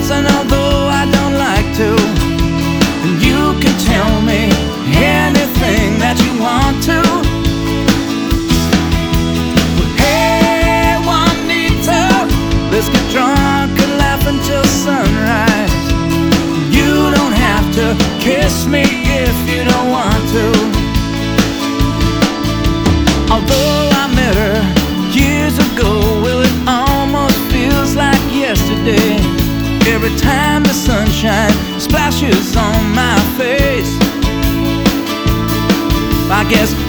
lips, and although I don't like to, and you can tell me anything that you want to. Hey, Juanita, let's get drunk and laugh until sunrise. You don't have to kiss me if you don't want to. Although I met her years ago, well, it almost feels like yesterday. Every time the sunshine splashes on my face, I guess